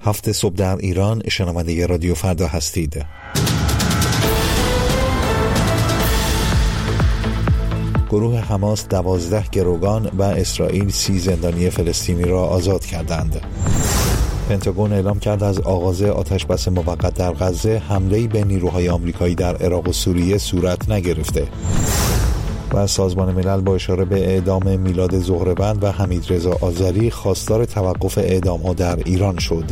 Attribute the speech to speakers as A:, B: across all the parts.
A: 7 صبح در ایران. شنونده رادیو فردا هستید. گروه حماس 12 گروگان و اسرائیل 30 زندانی فلسطینی را آزاد کردند. پنتاگون اعلام کرد از آغاز آتشبس موقت در غزه حمله‌ای به نیروهای آمریکایی در عراق و سوریه صورت نگرفته. و سازمان ملل با اشاره به اعدام میلاد زهره‌وند و حمیدرضا آذری خواستار توقف اعدام‌ها در ایران شد.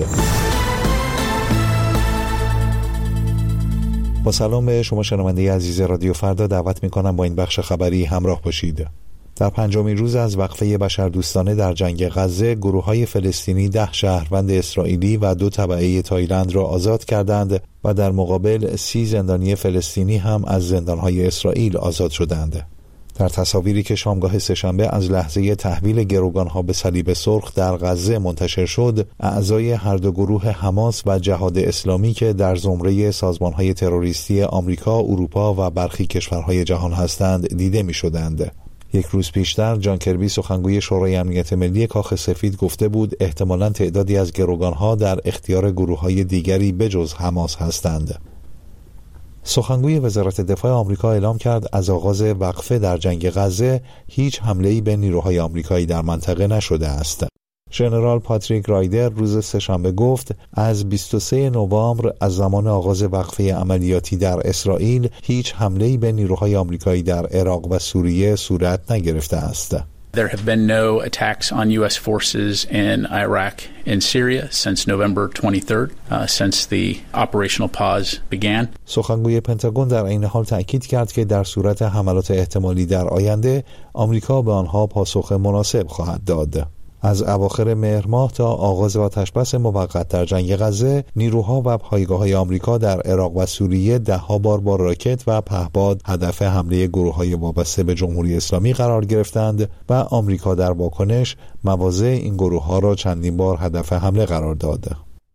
A: با سلام به شما شنونده عزیز رادیو فردا، دعوت می‌کنم با این بخش خبری همراه باشید. در 5مین روز از وقفه بشردوستانه در جنگ غزه، گروه‌های فلسطینی 10 شهروند اسرائیلی و 2 تبعه تایلند را آزاد کردند و در مقابل 30 زندانی فلسطینی هم از زندان‌های اسرائیل آزاد شدند. در تصاویری که شامگاه سه‌شنبه از لحظه تحویل گروگان‌ها به صلیب سرخ در غزه منتشر شد، اعضای هر دو گروه حماس و جهاد اسلامی که در زمره سازمان‌های تروریستی آمریکا، اروپا و برخی کشورهای جهان هستند دیده می‌شدند. یک روز پیشتر جان کربی، سخنگوی شورای امنیت ملی کاخ سفید، گفته بود احتمالاً تعدادی از گروگان‌ها در اختیار گروه‌های دیگری بجز حماس هستند. سخنگوی وزارت دفاع آمریکا اعلام کرد از آغاز وقفه در جنگ غزه هیچ حمله‌ای به نیروهای آمریکایی در منطقه نشده است. ژنرال پاتریک رایدر روز سه‌شنبه گفت از 23 نوامبر از زمان آغاز وقفه عملیاتی در اسرائیل هیچ حمله‌ای به نیروهای آمریکایی در عراق و سوریه صورت نگرفته است.
B: There have been no attacks on U.S. forces in Iraq and Syria since November 23rd, since the operational pause began.
A: سخنگوی پنتاگون در این حال تأکید کرد که در صورت حملات احتمالی در آینده، آمریکا به آنها پاسخ مناسب خواهد داد. از اواخر مهر ماه تا آغاز آتشبس موقت در جنگ غزه، نیروها و پایگاه‌های آمریکا در عراق و سوریه 10 بار با راکت و پهپاد هدف حمله گروه‌های وابسته به جمهوری اسلامی قرار گرفتند و آمریکا در واکنش مواضع این گروه‌ها را چندین بار هدف حمله قرار داد.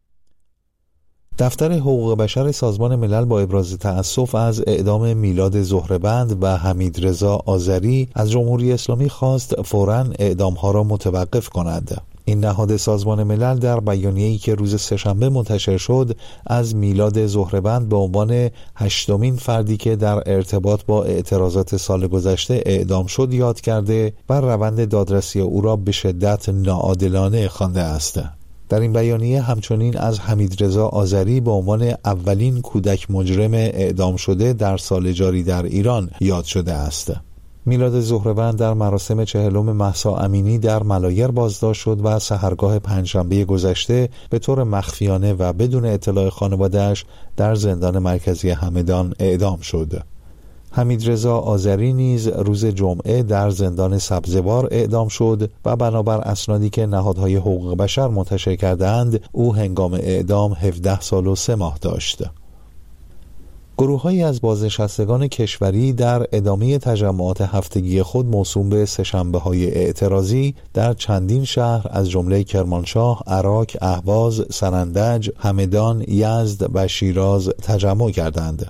A: دفتر حقوق بشر سازمان ملل با ابراز تأسف از اعدام میلاد زهره‌وند و حمیدرضا آذری از جمهوری اسلامی خواست فوراً اعدام‌ها را متوقف کند. این نهاد سازمان ملل در بیانیه‌ای که روز سه‌شنبه منتشر شد از میلاد زهره‌وند به عنوان 8مین فردی که در ارتباط با اعتراضات سال گذشته اعدام شد یاد کرده و روند دادرسی او را به شدت ناعادلانه خوانده است. در این بیانیه همچنین از حمیدرضا آذری به عنوان اولین کودک مجرم اعدام شده در سال جاری در ایران یاد شده است. میلاد زهره‌وند در مراسم 40 مهسا امینی در ملایر بازداشت شد و سحرگاه پنجشنبه گذشته به طور مخفیانه و بدون اطلاع خانواده‌اش در زندان مرکزی همدان اعدام شد. حمیدرضا آذری نیز روز جمعه در زندان سبزوار اعدام شد و بنابر اسنادی که نهادهای حقوق بشر منتشر کرده‌اند او هنگام اعدام 17 سال و 3 ماه داشت. گروه‌هایی از بازنشستگان کشوری در ادامه تجمعات هفتگی خود موسوم به سه‌شنبه‌های اعتراضی در چندین شهر از جمله کرمانشاه، عراق، اهواز، سنندج، همدان، یزد و شیراز تجمع کردند.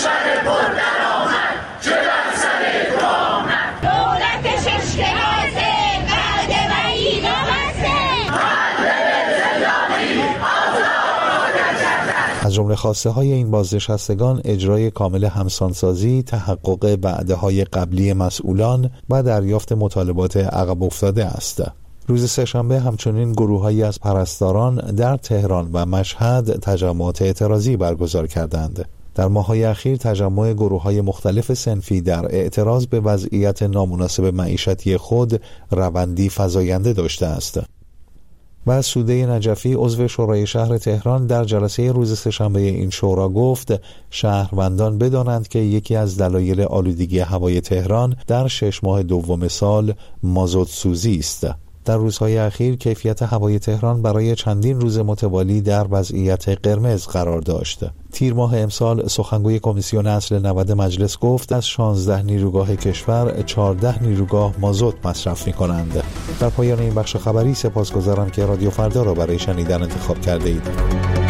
A: از جمله خواسته های این بازنشستگان اجرای کامل همسانسازی، تحقق وعده‌های قبلی مسئولان و دریافت مطالبات عقب افتاده است. روز سه‌شنبه همچنین گروه‌هایی از پرستاران در تهران و مشهد تجمعات اعتراضی برگزار کردند. در ماه‌های اخیر تجمع گروه‌های مختلف صنفی در اعتراض به وضعیت نامناسب معیشتی خود روندی فزاینده داشته است. و سوده نجفی عضو شورای شهر تهران در جلسه روز سه‌شنبه این شورا گفت شهروندان بدانند که یکی از دلایل آلودگی هوای تهران در 6 ماه دوم سال مازوت سوزی است. در روزهای اخیر کیفیت هوای تهران برای چندین روز متوالی در وضعیت قرمز قرار داشت. تیر ماه امسال سخنگوی کمیسیون اصل 90 مجلس گفت از 16 نیروگاه کشور 14 نیروگاه مازوت مصرف می‌کنند. در پایان این بخش خبری سپاسگزارم که رادیو فردا را برای شنیدن انتخاب کرده اید.